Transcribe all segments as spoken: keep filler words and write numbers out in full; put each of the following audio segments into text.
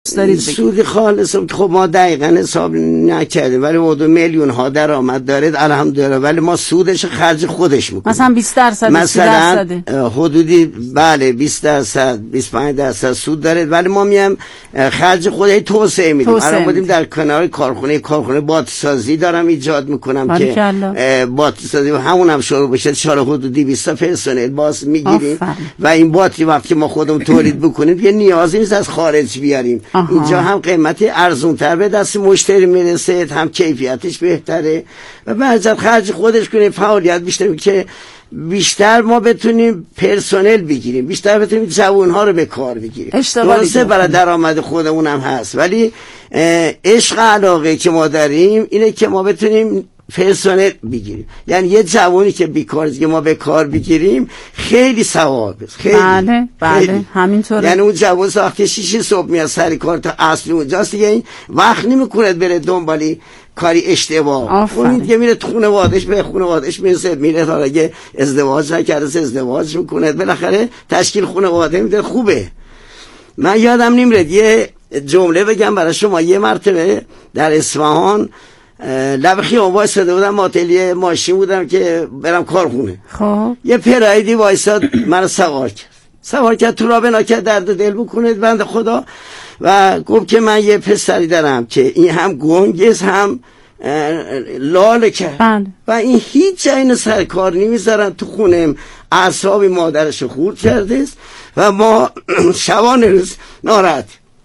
سود خالص که خب ما دقیقاً حساب نکردیم، ولی حدود میلیون ها درآمد داره الحمدلله، ولی ما سودش خرج خودش میکنیم. مثلا بیست درصد مثلا حدودی بله بیست درصد بیست و پنج درصد سود داره، ولی ما میام خرج خودش توسعه میدیم. الان بودیم در کنار کارخونه کارخونه باتری سازی دارم ایجاد میکنم که باتری سازی همونم شروع بشه، شال حدودی بیست تا پرسنل باز میگیریم و این باتری وقتی ما خودمون تولید بکنیم یه نیازی نیست از خارج بیاریم. آها. اینجا هم قیمتی ارزون تر به دست مشتری میرسه، هم کیفیتش بهتره و بعضی خرج خودش کنیم، فعالیت بیشتر که بیشتر ما بتونیم پرسنل بگیریم، بیشتر بتونیم جوانها رو به کار بگیریم. درسته برای درآمد خودمون هم هست، ولی عشق علاقه که ما داریم اینه که ما بتونیم پرسنل بگیریم. یعنی یه جوانی که بیکاره که ما به کار بگیریم خیلی ثوابه. خیلی بله بله همینطوره. یعنی اون جوان وقتی شیش صبح میاد سر کار تا اصل اونجاست دیگه، این وقت نمیکنه بره دنبالی کاری اشتباه. اون دیگه میره تو خانواده‌اش، به خانواده‌اش میرسه، میره تا اگه ازدواج نکرده ازدواج میکنه، بالاخره تشکیل خانواده میده. خوبه. من یادم نمیاد یه جمله بگم برای شما. یه مرتبه در اصفهان لب خیابون وایساده بودم، آتلیه ماشین بودم که برم کارخونه. خب یه پرایدی وایساد منو سوار کرد سوار کرد تو راه بنا کرد درد دل بکنه بنده خدا و گفت که من یه پسری دارم که این هم گنگس هم لاله کرد و این هیچ جایی سر کار نمیذارن تو خونم، اعصاب مادرش خورد کرده است و ما شبانه روز ناراحت.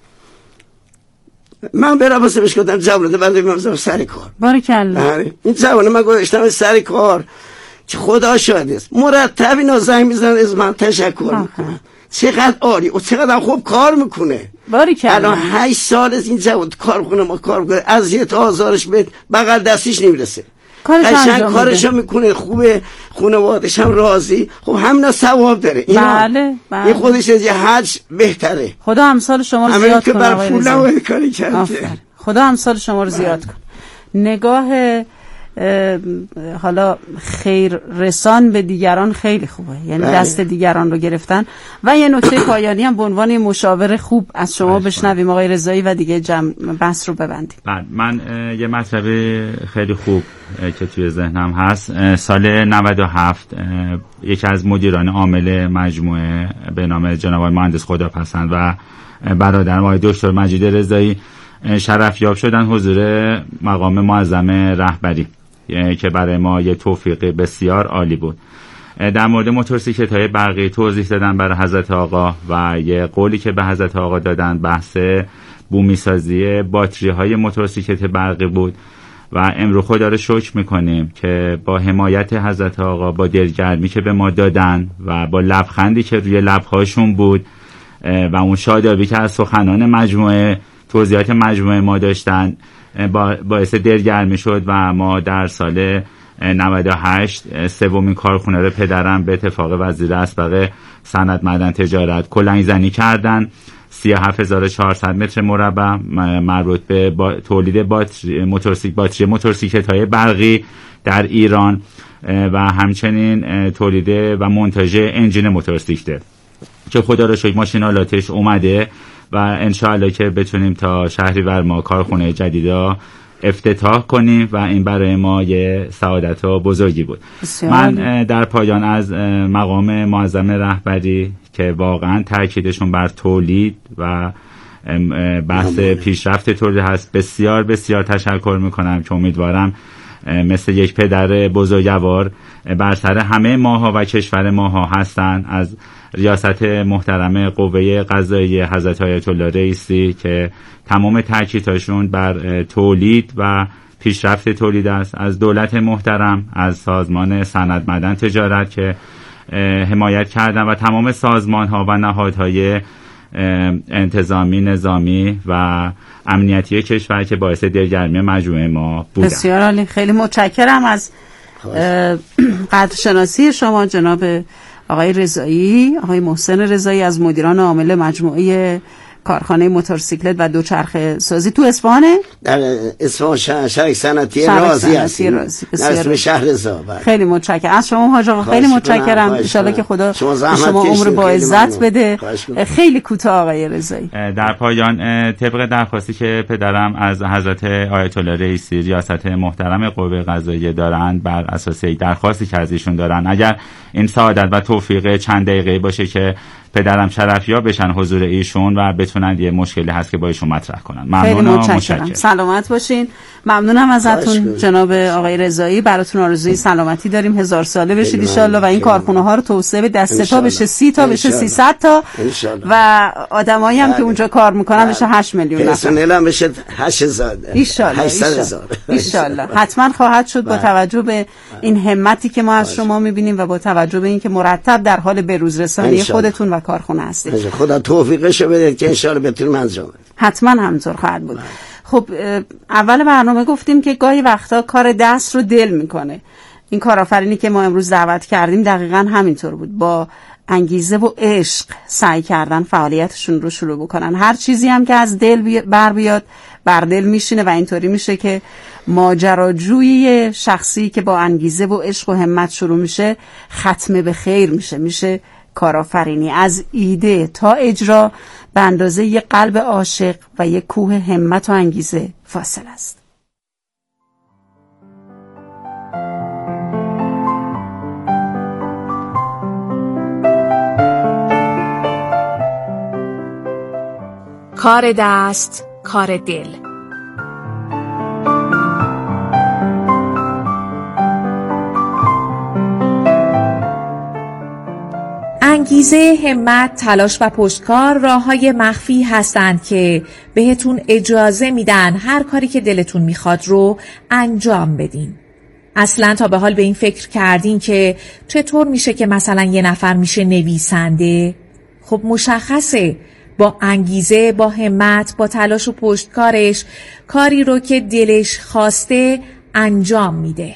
من برام واسه بهش گفتم جوونه بعد میام سر کار. باریکلا. این جوونه من گذاشتم سر کار که خدا شاهد است، مرتب اینا زنگ میزنن از من تشکر میکنن، چقدر عالی و چقدر خوب کار میکنه. باریکلا. الان هشت سال از این جوون کار کنه، ما کار کنه، اذیت آزارش به بغل دستش نمیرسه، قشنگ کارشو میکنه، خوبه، خانواده‌اش هم راضی. خب همین ثواب داره. بله بله. این خودش از حج بهتره. خدا امثال شما رو زیاد کنه. بر پول کاری کرده. خدا امثال شما رو زیاد کنه. نگاه حالا خیر رسان به دیگران خیلی خوبه، یعنی بله. دست دیگران رو گرفتن. و یه نکته پایانی هم به عنوان مشاور خوب از شما بشنویم آقای رضایی و دیگه جمع بحث رو ببندیم. من یه مطلب خیلی خوب که توی ذهنم هست، سال نود و هفت یکی از مدیران عامل مجموعه به نام جناب مهندس خداپسند و برادرم آقای دکتر مجید رضایی شرفیاب شدن حضور مقام معظم رهبری که برای ما یه توفیق بسیار عالی بود. در مورد موتورسیکلت‌های برقی توضیح دادن برای حضرت آقا و یه قولی که به حضرت آقا دادن بحث بومی سازی باتری های موتورسیکلت برقی بود و امروز خدا رو شکر میکنیم که با حمایت حضرت آقا، با دلگرمی که به ما دادن و با لبخندی که روی لبهاشون بود و اون شادابی که از سخنان مجموعه توضیحات مجموعه ما داشتن باعث دلگرمی شد و ما در سال نود و هشت سومین کارخونه رو پدرم به اتفاق وزیر اسبق صنعت معدن تجارت کلنگ زنی کردن. سی و هفت هزار و چهارصد متر مربع مربوط به با تولید باتری موتورسیکل باتری موتورسیکلت‌های برقی در ایران و همچنین تولید و منتاژ انجین موتورسیکلت که خدا رو شکر ماشینالاتش اومده و انشاءالله که بتونیم تا شهریور ما کارخونه جدیدا افتتاح کنیم و این برای ما یه سعادت و بزرگی بود. من در پایان از مقام معظم رهبری که واقعا تاکیدشون بر تولید و بحث پیشرفت تولید هست بسیار بسیار تشکر میکنم که امیدوارم مثل یک پدر بزرگوار بر سر همه ماها و کشور ماها هستن، از ریاست محترم قوه قضاییه حضرت آیت الله رئیسی که تمام تاکیدشون بر تولید و پیشرفت تولید است، از دولت محترم، از سازمان صنعت معدن تجارت که حمایت کردن و تمام سازمان ها و نهادهای انتظامی، نظامی و امنیتی کشور که باعث دلگرمی مجموعه ما بودن. بسیار عالی، خیلی متشکرم از قدرشناسی شما جناب آقای رضایی، آقای محسن رضایی از مدیران عامل مجموعه کارخانه موتورسیکلت و دوچرخه سازی تو اصفهانه؟ در اصفهان شهر صنعتی رازی هست. در شهر رضا. خیلی متشکرم از شما حاج آقا، خیلی متشکرم. ان شاءالله که خدا شما, شما عمر با عزت بده. خیلی کوتاه آقای رضایی. در پایان طبق درخواستی که پدرم از حضرت آیت الله رئیسی ریاست محترم قوه قضاییه دارند، بر اساس درخواستی که از ایشون دارن، اگر این سعادت و توفیق چند دقیقه باشه که پدرم شرفیاب بشن حضور ایشون و بتونن یه مشکلی هست که با ایشون مطرح کنن. ممنون و متشکرم. سلامت باشین. ممنونم ازتون جناب آقای رضایی. براتون آرزوی سلامتی داریم، هزار ساله بشید ان شاءالله و این کارخونه ها رو توسعه به دست تا بشه سی تا بشه سیصد تا و آدمایی هم که اونجا کار میکنن بشه هشت میلیون نفر. پرسنل هم بشه هشت هزار ان شاءالله. هشتصد هزار ان شاءالله. حتما خواهد شد با توجه به این همتی که ما از شما میبینیم و با توجه به اینکه مرتب در حال بروز رسانی خودتون و کارخونه هستید. خدا توفیقشو بده که ان شاءالله بتونیم انجام بدیم. حتما همینطور خواهد بود. خب اول برنامه گفتیم که گاهی وقتا کار دست رو دل میکنه. این کارآفرینی که ما امروز دعوت کردیم دقیقاً همینطور بود، با انگیزه و عشق سعی کردن فعالیتشون رو شروع بکنن. هر چیزی هم که از دل بر بیاد بر دل میشینه و اینطوری میشه که ماجراجویی شخصی که با انگیزه و عشق و همت شروع میشه ختم به خیر میشه. میشه کارآفرینی از ایده تا اجرا به اندازه یک قلب عاشق و یک کوه همت و انگیزه فاصل است. کار دست، کار دل. انگیزه، همت، تلاش و پشتکار راه‌های مخفی هستند که بهتون اجازه میدن هر کاری که دلتون میخواد رو انجام بدین. اصلا تا به حال به این فکر کردین که چطور میشه که مثلا یه نفر میشه نویسنده؟ خب مشخصه، با انگیزه، با همت، با تلاش و پشتکارش کاری رو که دلش خواسته انجام میده،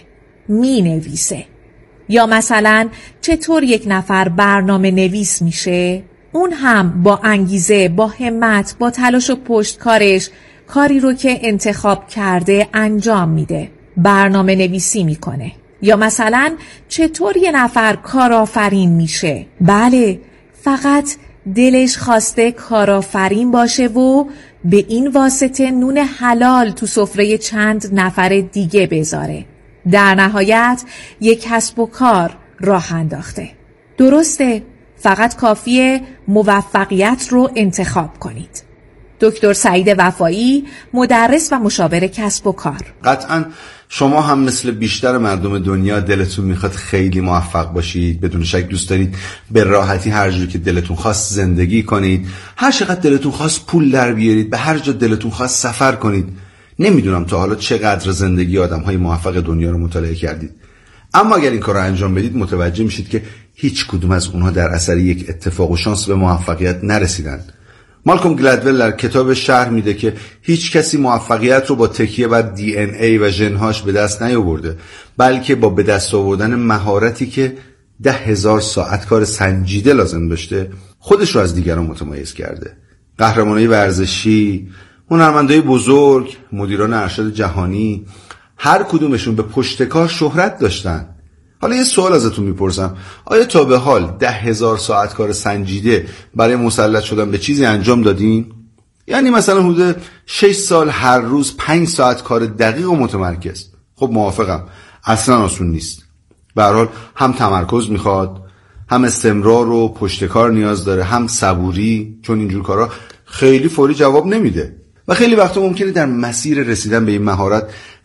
مینویسه. یا مثلا چطور یک نفر برنامه نویس میشه؟ اون هم با انگیزه، با همت، با تلاش و پشتکارش کاری رو که انتخاب کرده انجام میده، برنامه نویسی میکنه. یا مثلا چطور یه نفر کارآفرین میشه؟ بله، فقط دلش خواسته کارآفرین باشه و به این واسطه نون حلال تو سفره چند نفر دیگه بذاره. در نهایت یک کسب و کار راه انداخته. درسته، فقط کافیه موفقیت رو انتخاب کنید. دکتر سعید وفایی، مدرس و مشاور کسب و کار. قطعاً شما هم مثل بیشتر مردم دنیا دلتون میخواد خیلی موفق باشید، بدون شک دوست دارید به راحتی هر جوری که دلتون خواست زندگی کنید، هر چقدر دلتون خواست پول در بیارید، به هر جا دلتون خواست سفر کنید. نمیدونم تا حالا چقدر زندگی آدم‌های موفق دنیا رو مطالعه کردید، اما اگر این کار رو انجام بدید متوجه میشید که هیچ کدوم از اونها در اثر یک اتفاق و شانس به موفقیت نرسیدن. مالکوم گلدول در کتاب شرح میده که هیچ کسی موفقیت رو با تکیه بر دی ان ای و ژن‌هاش به دست نیاورده، بلکه با به دست آوردن مهارتی که ده هزار ساعت کار سنجیده لازم داشته خودش رو از دیگران متمایز کرده. قهرمانای ورزشی، هنرمندای بزرگ، مدیران ارشد جهانی، هر کدومشون به پشتکار شهرت داشتن. حالا یه سوال ازتون میپرسم، آیا تا به حال ده هزار ساعت کار سنجیده برای مسلط شدن به چیزی انجام دادین؟ یعنی مثلا حدود شش سال هر روز پنج ساعت کار دقیق و متمرکز. خب موافقم، اصلا آسون نیست. به هر حال هم تمرکز میخواد، هم استمرار و پشتکار نیاز داره، هم صبوری، چون اینجور کارا خیلی فوری جواب نمیده. و خیلی وقتا ممکنه در مسیر رسیدن به این مهارت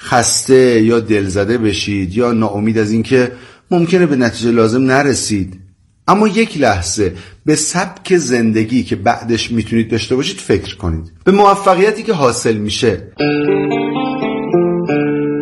خسته یا دلزده بشید یا ناامید از این که ممکنه به نتیجه لازم نرسید. اما یک لحظه به سبک زندگی که بعدش میتونید داشته باشید فکر کنید، به موفقیتی که حاصل میشه.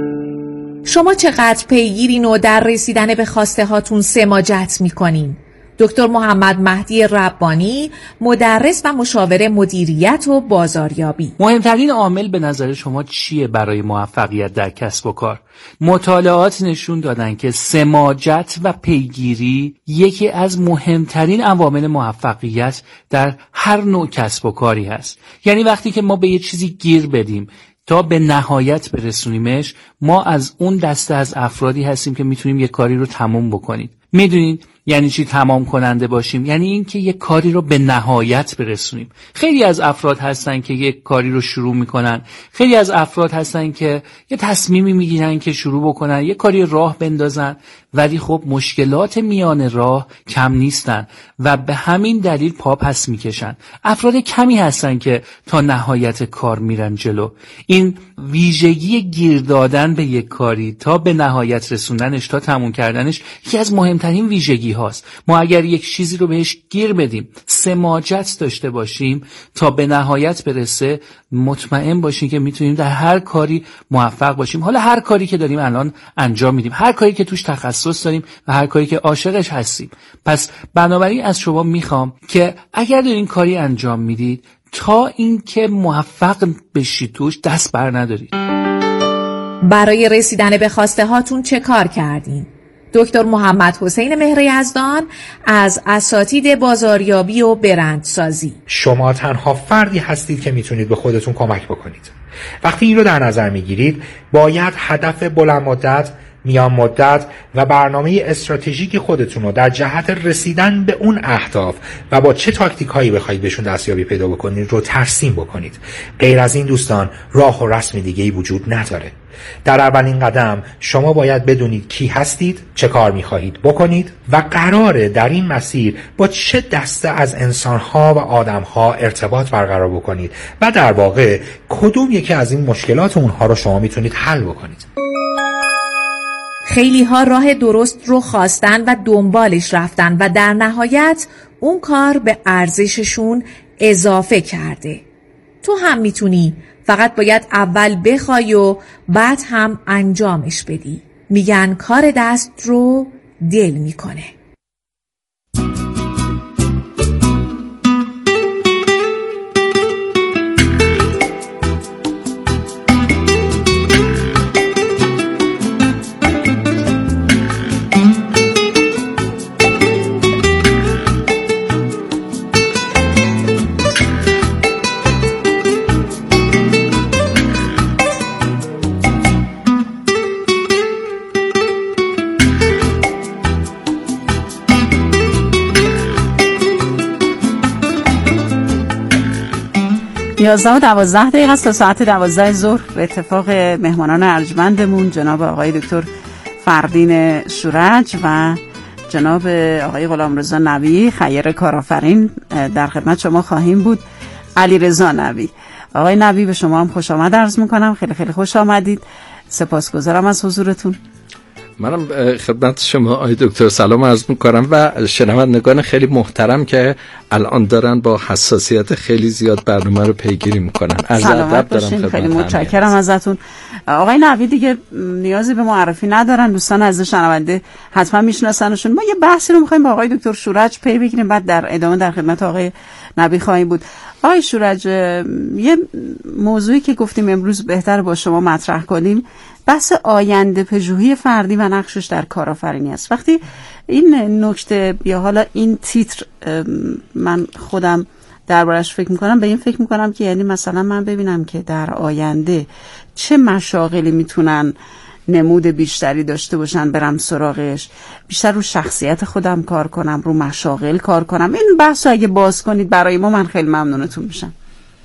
شما چقدر پیگیرین و در رسیدن به خواسته هاتون سماجت میکنین؟ دکتر محمد مهدی ربانی، مدرس و مشاور مدیریت و بازاریابی. مهمترین عامل به نظر شما چیه برای موفقیت در کسب و کار؟ مطالعات نشون دادن که سماجت و پیگیری یکی از مهمترین عوامل موفقیت در هر نوع کسب و کاری هست. یعنی وقتی که ما به یه چیزی گیر بدیم تا به نهایت برسونیمش، ما از اون دسته از افرادی هستیم که میتونیم یه کاری رو تموم بکنیم. میدونید یعنی چی تمام کننده باشیم؟ یعنی این که یک کاری رو به نهایت برسونیم. خیلی از افراد هستن که یک کاری رو شروع میکنن، خیلی از افراد هستن که یه تصمیمی میگیرن که شروع بکنن، یه کاری راه بندازن، ولی خب مشکلات میان راه کم نیستن و به همین دلیل پا پس میکشن. افراد کمی هستن که تا نهایت کار میرن جلو. این ویژگی گیر دادن به یک کاری تا به نهایت رسوندنش، تا تموم کردنش، یکی از مهمترین ویژگی هاست. ما اگر یک چیزی رو بهش گیر بدیم، سماجت داشته باشیم تا به نهایت برسه، مطمئن باشیم که میتونیم در هر کاری موفق باشیم. حالا هر کاری که داریم الان انجام میدیم، هر کاری که توش تخصص داریم و هر کاری که عاشقش هستیم. پس بنابراین از شما میخوام که اگر دارین کاری انجام میدید، تا اینکه موفق بشید توش دست بر ندارید. برای رسیدن به خواسته هاتون چه کار کردین؟ دکتر محمد حسین مهر یزدان از اساتید بازاریابی و برندسازی. شما تنها فردی هستید که میتونید به خودتون کمک بکنید. وقتی این رو در نظر میگیرید، باید هدف بلند مدت، میان مدت و برنامه استراتژیک خودتون رو در جهت رسیدن به اون اهداف و با چه تاکتیک هایی بخواید بهشون دستیابی پیدا بکنید رو ترسیم بکنید. غیر از این دوستان، راه و رسم دیگه‌ای وجود نداره. در اولین قدم شما باید بدونید کی هستید، چه کار میخواهید بکنید و قراره در این مسیر با چه دسته از انسانها و آدمها ارتباط برقرار بکنید و در واقع کدوم یکی از این مشکلات اونها رو شما میتونید حل بکنید. خیلی ها راه درست رو خواستن و دنبالش رفتن و در نهایت اون کار به ارزششون اضافه کرده. تو هم میتونی، فقط باید اول بخوای و بعد هم انجامش بدی. میگن کار دست رو دل میکنه. یازده و دوازده دقیقه است تا ساعت دوازده ظهر. به اتفاق مهمانان ارجمندمون جناب آقای دکتر فردین شورج و جناب آقای غلامرضا نوی خیر کارآفرین در خدمت شما خواهیم بود. علیرضا نوی. آقای نوی، به شما هم خوش آمد عرض میکنم. خیلی خیلی خوش آمدید. سپاسگزارم از حضورتون. منم خدمت شما آقای دکتر سلام عرض میکنم و شنوندگان خیلی محترم که الان دارن با حساسیت خیلی زیاد برنامه رو پیگیری میکنن. عرض ادب دارم خدمت. خیلی متشکرم ازتون. آقای نوی دیگه نیازی به معرفی ندارن، دوستان عزیز شنونده حتما میشناسنشون. ما یه بحثی رو میخوایم با آقای دکتر شورج پی بگیریم، بعد در ادامه در خدمت آقای نوی خواهیم بود. آقای شورج، یه موضوعی که گفتیم امروز بهتر با شما مطرح کنیم، بحث آینده پژوهی فردی و نقشش در کارآفرینی است. وقتی این نکته یا حالا این تیتر من خودم دربارش فکر میکنم، به این فکر میکنم که یعنی مثلا من ببینم که در آینده چه مشاغلی میتونن نمود بیشتری داشته باشن، برم سراغش، بیشتر رو شخصیت خودم کار کنم، رو مشاغل کار کنم. این بحث رو اگه باز کنید برای ما، من خیلی ممنونتون میشم.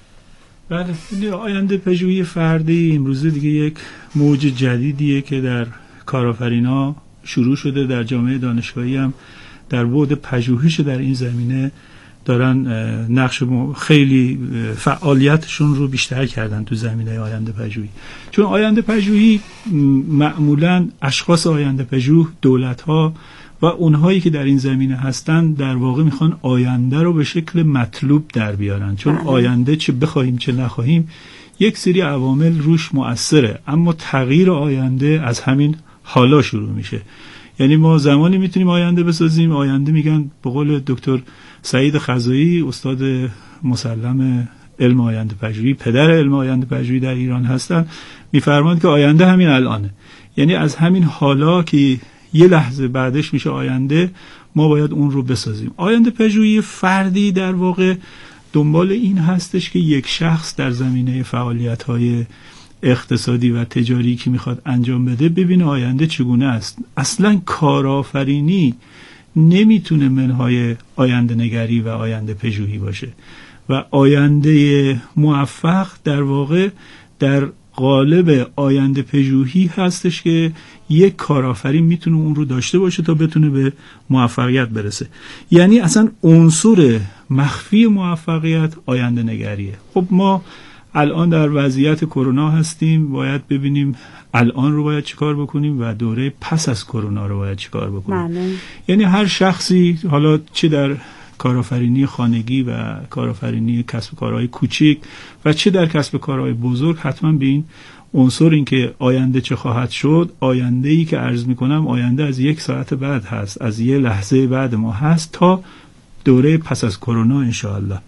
بله، آینده پژوهی فردی امروزه دیگه یک موج جدیدیه که در کارآفرینا شروع شده. در جامعه دانشگاهی هم در بعد پژوهش در این زمینه دارن نقش خیلی فعالیتشون رو بیشتر کردن تو زمینه آینده پژوهی. چون آینده پژوهی معمولاً اشخاص آینده پژوه، دولت‌ها و اونهایی که در این زمینه هستن در واقع میخوان آینده رو به شکل مطلوب در بیارن. چون آینده چه بخواهیم چه نخواهیم یک سری عوامل روش مؤثره، اما تغییر آینده از همین حالا شروع میشه. یعنی ما زمانی میتونیم آینده بسازیم، آینده میگن به قول دکتر سعید خزایی استاد مسلم علم آینده پژوهی، پدر علم آینده پژوهی در ایران هستن، میفرمایند که آینده همین الانه. یعنی از همین حالا که یه لحظه بعدش میشه آینده، ما باید اون رو بسازیم. آینده پژوهی فردی در واقع دنبال این هستش که یک شخص در زمینه فعالیت‌های اقتصادی و تجاری که میخواد انجام بده ببینه آینده چگونه است. اصلا کارآفرینی نمیتونه منهای آینده نگری و آینده پژوهی باشه و آینده موفق در واقع در قالب آینده پژوهی هستش که یک کارآفرین میتونه اون رو داشته باشه تا بتونه به موفقیت برسه. یعنی اصلا عنصر مخفی موفقیت آینده نگریه. خب ما الان در وضعیت کرونا هستیم، باید ببینیم الان رو باید چیکار بکنیم و دوره پس از کرونا رو باید چیکار بکنیم. معنی. یعنی هر شخصی، حالا چه در کارآفرینی خانگی و کارآفرینی کسب و کارهای کوچیک و چه در کسب و کارهای بزرگ، حتما به این عنصر این که آینده چه خواهد شد، آینده‌ای که عرض می‌کنم آینده از یک ساعت بعد هست، از یه لحظه بعد ما هست تا دوره پس از کرونا انشاءالله.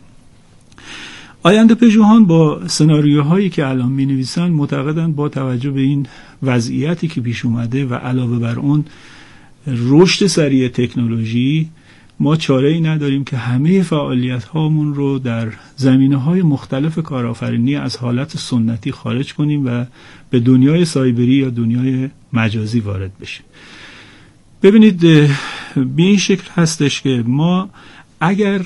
آینده پژوهان با سناریوهایی که الان می‌نویسن معتقدن با توجه به این وضعیتی که پیش اومده و علاوه بر اون رشد سریع تکنولوژی، ما چاره‌ای نداریم که همه فعالیت هامون رو در زمینه‌های مختلف کارآفرینی از حالت سنتی خارج کنیم و به دنیای سایبری یا دنیای مجازی وارد بشیم. ببینید به این شکل هستش که ما اگر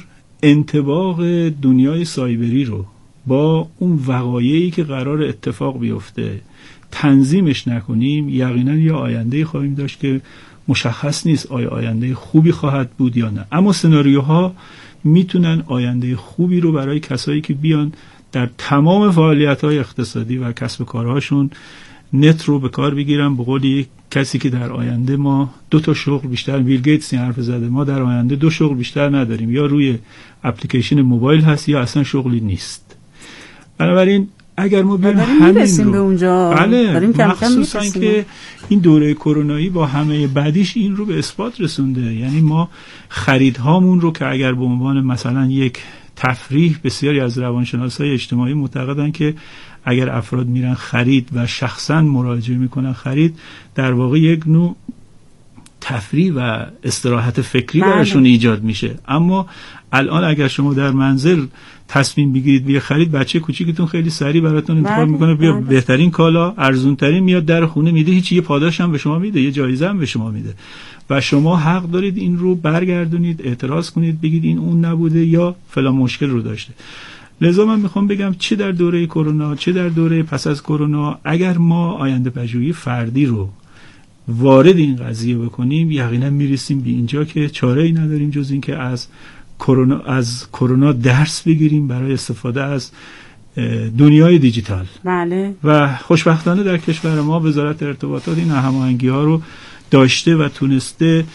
انطباق دنیای سایبری رو با اون وقایعی که قرار اتفاق بیفته تنظیمش نکنیم، یقینا یا آینده خواهیم داشت که مشخص نیست آیا آینده خوبی خواهد بود یا نه. اما سناریوها میتونن آینده خوبی رو برای کسایی که بیان در تمام فعالیت‌های اقتصادی و کسب و کارهاشون نت رو به کار بگیرن. به قول یک کسی که در آینده ما دو تا شغل بیشتر، بیل گیتس این حرف زده، ما در آینده دو شغل بیشتر نداریم، یا روی اپلیکیشن موبایل هست یا اصلا شغلی نیست. بنابراین اگر ما بریم همین رو به اونجا بله، مخصوصا که این دوره کرونایی با همه بعدیش این رو به اثبات رسونده. یعنی ما خریدهامون رو که اگر به عنوان مثلا یک تفریح، بسیاری از روانشناسای اجتماعی معتقدن که اگر افراد میرن خرید و شخصا مراجعه میکنن خرید، در واقع یک نوع تفریح و استراحت فکری براشون ایجاد میشه. اما الان اگر شما در منزل تصمیم بگیرید بیا خرید، بچه کوچیکتون خیلی سریع براتون انتخاب میکنه، بیا بهترین کالا، ارزون ترین میاد در خونه میده، هیچ یه پاداش هم به شما میده، یه جایزه هم به شما میده و شما حق دارید این رو برگردونید، اعتراض کنید، بگید این اون نبوده یا فلان مشکل رو داشته. لذا من میخوام بگم چه در دوره کرونا چه در دوره پس از کرونا، اگر ما آینده پژوهی فردی رو وارد این قضیه بکنیم، یقینا میرسیم به اینجا که چاره‌ای نداریم جز این که از کرونا از کرونا درس بگیریم برای استفاده از دنیای دیجیتال. بله. و خوشبختانه در کشور ما وزارت ارتباطات این هماهنگی‌ها رو داشته و تونسته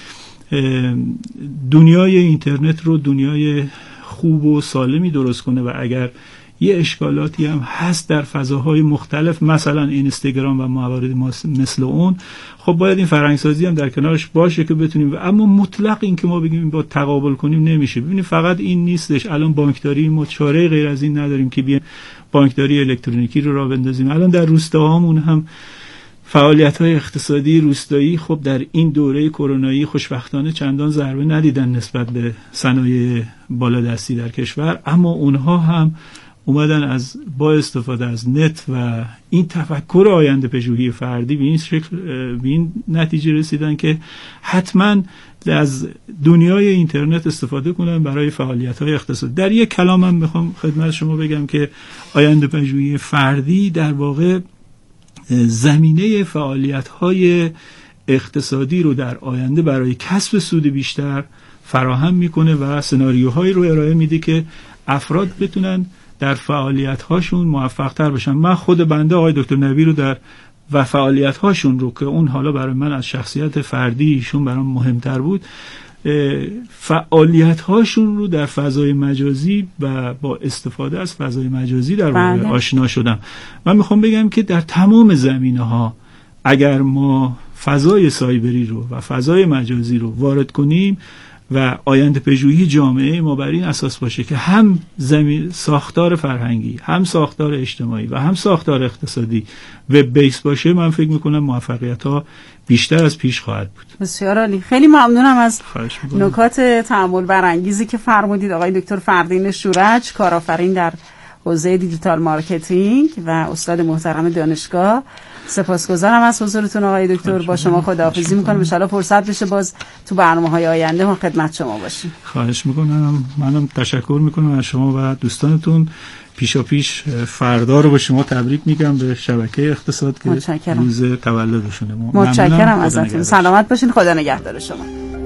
دنیای اینترنت رو دنیای خوب و سالمی درست کنه و اگر یه اشکالاتی هم هست در فضاهای مختلف، مثلا اینستاگرام و موارد مثل اون، خب باید این فرهنگسازی هم در کنارش باشه که بتونیم. اما مطلق این که ما بگیم با تقابل کنیم نمیشه. ببینید فقط این نیستش. الان بانکداری ما چاره غیر از این نداریم که بیایم بانکداری الکترونیکی رو راه بندازیم. الان در روستاهامون هم فعالیت‌های اقتصادی روستایی خب در این دوره کرونایی خوشبختانه چندان ضربه ندیدن نسبت به صنایع بالادستی در کشور، اما اونها هم اومدن از با استفاده از نت و این تفکر آینده پژوهی فردی به این شکل به این نتیجه رسیدن که حتما از دنیای اینترنت استفاده کنن برای فعالیت‌های اقتصادی. در یک کلام هم میخوام خدمت شما بگم که آینده پژوهی فردی در واقع زمینه فعالیت‌های اقتصادی رو در آینده برای کسب سود بیشتر فراهم میکنه و سناریوهایی رو ارائه میده که افراد بتونن در فعالیت‌هاشون موفق‌تر بشن. من خود بنده آقای دکتر نبی رو در و فعالیت‌هاشون رو که اون حالا برای من از شخصیت فردی ایشون برام مهمتر بود، فعالیت‌هاشون رو در فضای مجازی و با استفاده از فضای مجازی در واقع آشنا شدم. من میخوام بگم که در تمام زمینه‌ها اگر ما فضای سایبری رو و فضای مجازی رو وارد کنیم و آینده پژوهی جامعه ما بر این اساس باشه که هم زمین ساختار فرهنگی، هم ساختار اجتماعی و هم ساختار اقتصادی وب بیس باشه، من فکر میکنم موفقیت ها بیشتر از پیش خواهد بود. بسیار عالی. خیلی ممنونم از نکات تأمل برانگیزی که فرمودید آقای دکتر فردین شورج، کارآفرین در حوزه دیجیتال مارکتینگ و استاد محترم دانشگاه. سپاسگزارم از حضورتون آقای دکتر. با شما خداحافظی میکنم. ان شاءالله فرصت بشه باز تو برنامه‌های آینده ما خدمت شما باشیم. خواهش میکنم. منم تشکر میکنم از شما و دوستانتون. پیشا پیش فردا رو به شما تبریک میگم به شبکه اقتصاد که متشکرم. روز تولدشونه. متشکرم ازتون. سلامت باشین. خدا نگهدار شما.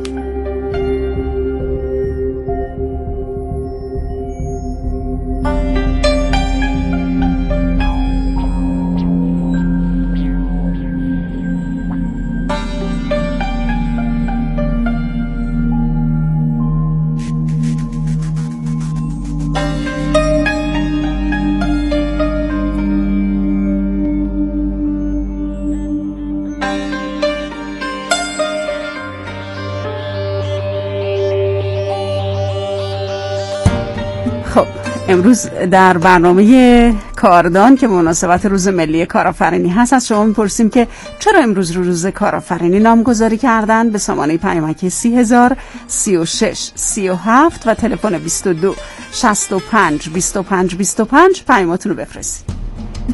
امروز در برنامه کاردان که مناسبت روز ملی کارآفرینی هست از شما میپرسیم که چرا امروز رو روز کارآفرینی نامگذاری کردن. به سامانه پیامک سی هزار سی و شش سی و هفت و تلفن بیست و دو شصت و پنج بیست و پنج بیست و پنج پیاماتون رو بفرستید.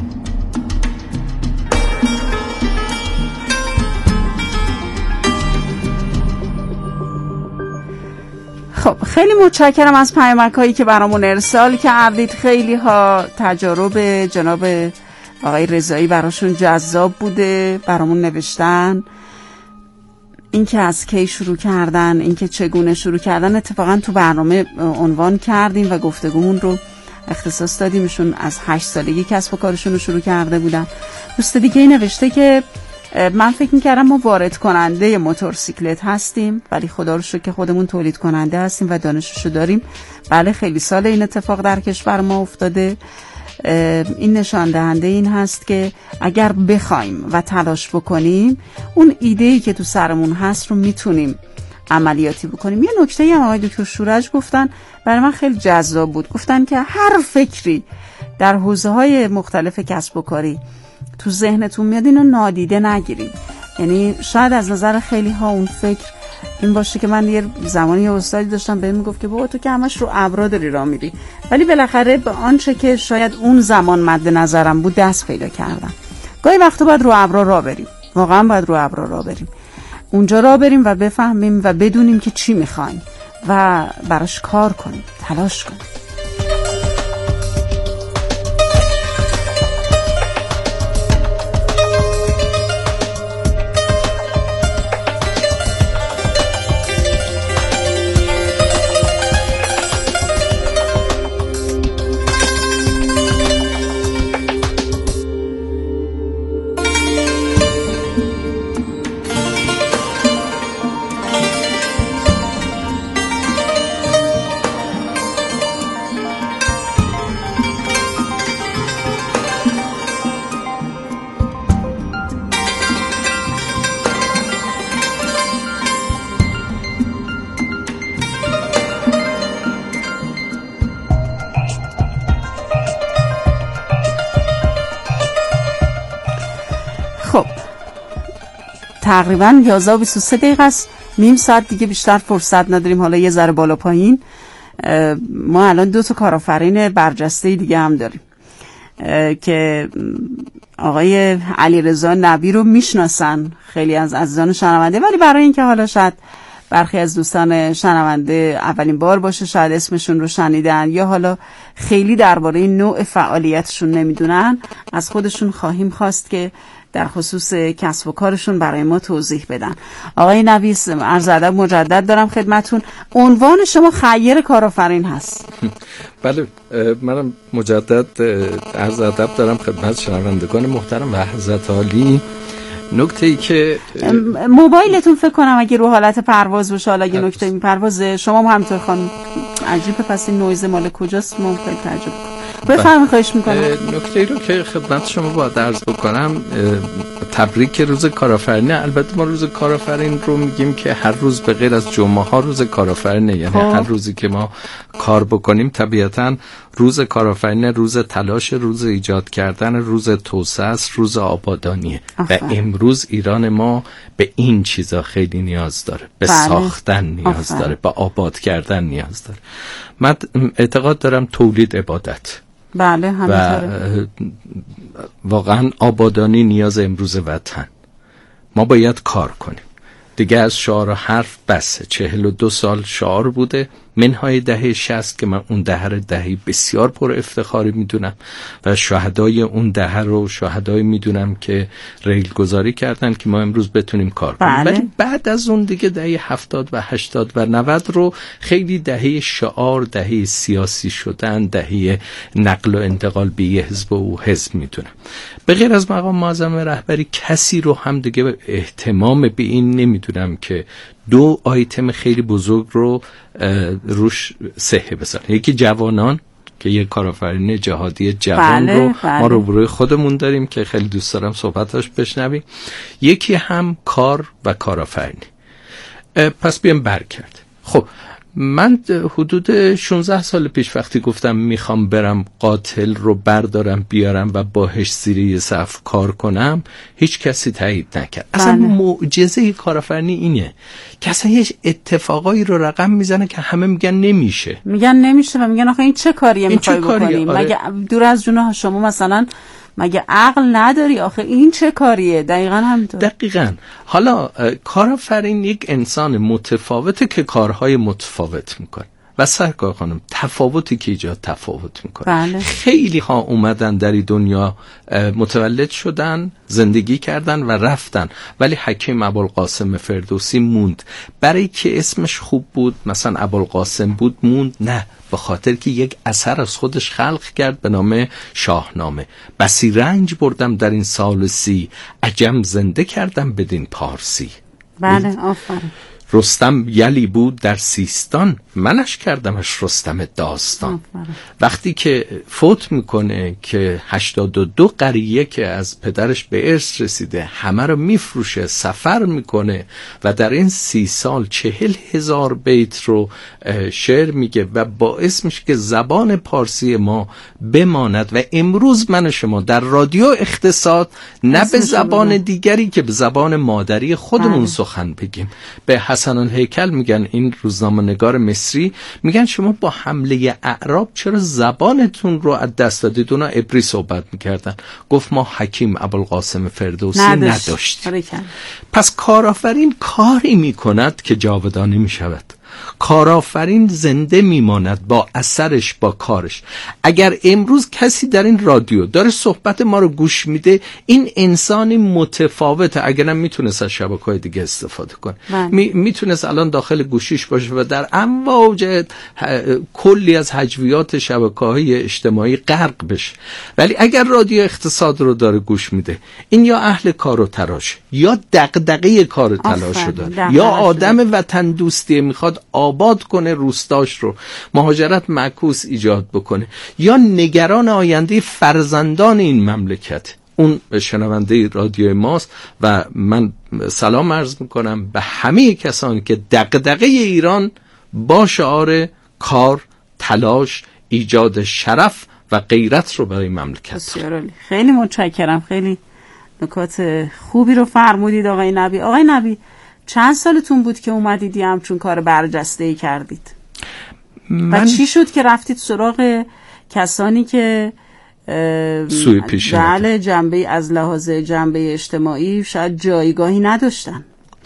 خب خیلی متشکرم از پیامک هایی که برامون ارسال کردید. خیلی ها تجارب جناب آقای رضایی براشون جذاب بوده، برامون نوشتن این که از کی شروع کردن، این که چگونه شروع کردن. اتفاقا تو برنامه عنوان کردیم و گفتگومون رو اختصاص دادیم. ایشون از هشت سالگی کسب و کارشون رو شروع کرده بودن. دوست دیگه نوشته که من فکر میکردم ما وارد کننده موتورسیکلت هستیم ولی خدا رو شکر که خودمون تولید کننده هستیم و دانششو داریم. بله خیلی سال این اتفاق در کشور ما افتاده. این نشان دهنده این هست که اگر بخوایم و تلاش بکنیم اون ایده‌ای که تو سرمون هست رو میتونیم عملیاتی بکنیم. یه نکته هم آقای دکتر شورج گفتن برای من خیلی جذاب بود. گفتن که هر فکری در حوزه‌های مختلف کسب و کاری تو ذهنتون میاد اینو نادیده نگیرید. یعنی شاید از نظر خیلی ها اون فکر این باشه که من یه زمانی یه استادی داشتم بهم میگفت که بابا تو که همش رو ابرا داری راه میری، ولی بالاخره به آنچه که شاید اون زمان مد نظرم بود دست پیدا کردم. گاهی وقتا باید رو ابرا راه بریم، واقعا باید رو ابرا راه بریم، اونجا راه بریم و بفهمیم و بدونیم که چی میخوایم و براش کار کنیم، تلاش کنیم. تقریبا یازده و بیست و سه دقیقه است، نیم ساعت دیگه بیشتر فرصت نداریم. حالا یه ذره بالا پایین. ما الان دو تا کارآفرین برجسته دیگه هم داریم که آقای علیرضا نبی رو میشناسن خیلی از عزیزان شنونده، ولی برای اینکه حالا شاید برخی از دوستان شنونده اولین بار باشه شاید اسمشون رو شنیدن یا حالا خیلی درباره نوع فعالیتشون نمیدونن، از خودشون خواهیم خواست که در خصوص کسب و کارشون برای ما توضیح بدن. آقای نبی عرض ادب مجدد دارم خدمتون. عنوان شما خیر کارآفرین هست. بله، منم مجدد عرض ادب دارم خدمت شنوندگان محترم و حضرت عالی. نکته ای که موبایلتون فکر کنم اگه رو حالت پرواز باشه، حالا اگه نکته می پروازه شما هم همینطور خانم عجیبه، پس این نویز مال کجاست؟ ما خیلی تعجب کنم. بفرمایید، خواهش میکنم. نکته ای رو که خدمت شما باید عرض بکنم تبریک روز کارآفرینی. البته ما روز کارآفرین رو میگیم که هر روز به غیر از جمعه ها روز کارآفرینه، یعنی خوب. هر روزی که ما کار بکنیم طبیعتاً روز کارآفرینی، روز تلاش، روز ایجاد کردن، روز توسعه است، روز آبادانیه. و امروز ایران ما به این چیزا خیلی نیاز داره، به بله. ساختن نیاز آفر. داره، به آباد کردن نیاز داره. من اعتقاد دارم تولید عبادت. بله همینطوره. و واقعا آبادانی نیاز امروز وطن. ما باید کار کنیم دیگه. از شعار و حرف بسه. چهل و دو سال شعار بوده، منهای دهه شصت که من اون دهه رو دهه بسیار پر افتخاری میدونم و شهدای اون دهه رو شهدای میدونم که ریل گذاری کردن که ما امروز بتونیم کار کنیم. بله. ولی بعد از اون دیگه دهه هفتاد و هشتاد و نود رو خیلی دهه شعار، دهه سیاسی شدن، دهه نقل و انتقال به یه حزب و حزب میدونم. به غیر از مقام معظم رهبری کسی رو هم دیگه اهتمام به این نمیدونم که دو آیتم خیلی بزرگ رو روش صحه بزنه. یکی جوانان که یه کارآفرین جهادی جوان بله، رو بله. ما رو روی خودمون داریم که خیلی دوست دارم صحبتاش بشنویم. یکی هم کار و کارآفرینی. پس بیام برگرد. خب من حدود شانزده سال پیش وقتی گفتم میخوام برم قاتل رو بردارم بیارم و باهش زیر یه صف کار کنم، هیچ کسی تایید نکرد. اصلا بله. معجزه کارآفرینی اینه که اصلا یه اتفاقایی رو رقم میزنه که همه میگن نمیشه میگن نمیشه و میگن آخه این چه کاریه میخوای بکنی؟ آره. مگه دور از جون شما مثلا مگه عقل نداری؟ آخه این چه کاریه؟ دقیقاً همینطور. دقیقاً. حالا کارآفرین یک انسان متفاوته که کارهای متفاوت میکنه و سرکار خانم تفاوتی که ایجاد تفاوت میکنه. بله. خیلی ها اومدن در این دنیا متولد شدن، زندگی کردن و رفتن، ولی حکیم ابوالقاسم فردوسی موند. برای که اسمش خوب بود، مثلا ابوالقاسم بود، موند؟ نه، به خاطر که یک اثر از خودش خلق کرد به نام شاهنامه. بسی رنج بردم در این سال سی، عجم زنده کردم بدین پارسی. بله آفرین. رستم یلی بود در سیستان، منش کردمش رستم داستان. آفرین. وقتی که فوت میکنه که هشتاد و دو قریه که از پدرش به ارث رسیده همه رو میفروشه، سفر میکنه و در این سی سال چهل هزار بیت رو شعر میگه و باعث میشه که زبان پارسی ما بماند و امروز من و شما در رادیو اقتصاد نه به زبان دیگری که به زبان مادری خودمون سخن بگیم. به حسن الهیکل میگن، این روزنامه نگار مصری، میگن شما با حمله اعراب چرا زبانتون رو از دست دادید؟ اونا عبری صحبت میکردن. گفت ما حکیم ابوالقاسم فردوسی نداشت. نداشتیم. پس کارآفرین کاری میکند که جاودانه میشود. کارآفرین زنده میماند با اثرش، با کارش. اگر امروز کسی در این رادیو داره صحبت ما رو گوش میده، این انسانی متفاوته. اگرم میتونست از شبکه‌های دیگه استفاده کنه، می، میتونست الان داخل گوشیش باشه و در امواج کلی از حجویات شبکه‌های اجتماعی غرق بشه. ولی اگر رادیو اقتصاد رو داره گوش میده، این یا اهل کار و تلاش، یا دغدغه کار و تلاش داره، یا آدم وطن دوستی میخواد آباد کنه روستاش رو، مهاجرت معکوس ایجاد بکنه، یا نگران آینده فرزندان این مملکت. اون شنونده رادیو ماست و من سلام عرض میکنم به همه کسانی که دغدغه ایران با شعار کار، تلاش، ایجاد شرف و غیرت رو برای مملکت. بسیار خیلی متشکرم. خیلی نکات خوبی رو فرمودید آقای نبی. آقای نبی چند سالتون بود که اومدید یه همچون کار برجسته‌ای کردید؟ من... و چی شد که رفتید سراغ کسانی که سوی پیش بله جنبه از لحاظ جنبه اجتماعی شاید جایگاهی نداشتن؟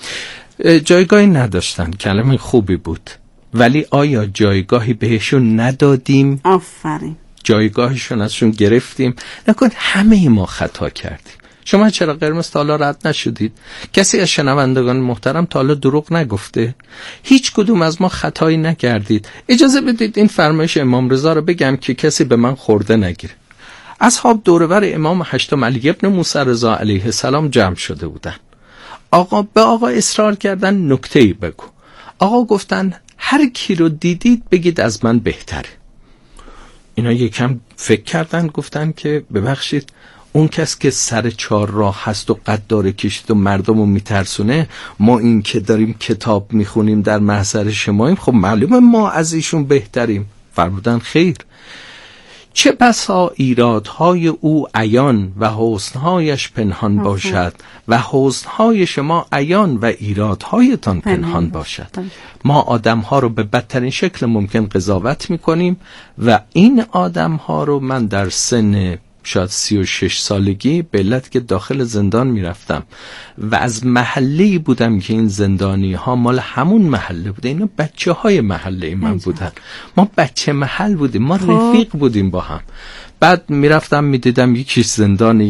جایگاهی نداشتن کلمه خوبی بود، ولی آیا جایگاهی بهشون ندادیم؟ آفرین. جایگاهشون ازشون گرفتیم؟ نکن همه ما خطا کردیم. شما چرا قرمز تا حالا رد نشدید؟ کسی از شنوندگان محترم تا حالا دروغ نگفته؟ هیچ کدوم از ما خطایی نکردید. اجازه بدید این فرمایش امام رضا رو بگم که کسی به من خورده نگیره. اصحاب دوربر امام هشتم علی ابن موسی رضا علیه السلام جمع شده بودن. آقا به آقا اصرار کردن نکته‌ای بگو. آقا گفتن هر کی رو دیدید بگید از من بهتره. اینا یکم فکر کردن، گفتن که ببخشید اون کس که سر چهار راه هست و قد داره کشید و مردم رو میترسونه، ما این که داریم کتاب میخونیم در محضر شماییم، خب معلومه ما از ایشون بهتریم. فرمودن خیر، چه بسا ایرادهای او عیان و حسنهایش پنهان باشد و حسنهای شما عیان و ایرادهایتان پنهان باشد. ما آدمها رو به بدترین شکل ممکن قضاوت میکنیم و این آدمها رو من در سن شاید سی و شش سالگی به علت که داخل زندان میرفتم و از محله‌ای بودم که این زندانی ها مال همون محله بوده، اینا بچه های محله من بودن، ما بچه محل بودیم، ما رفیق بودیم با هم. بعد میرفتم میدیدم یکیش زندانی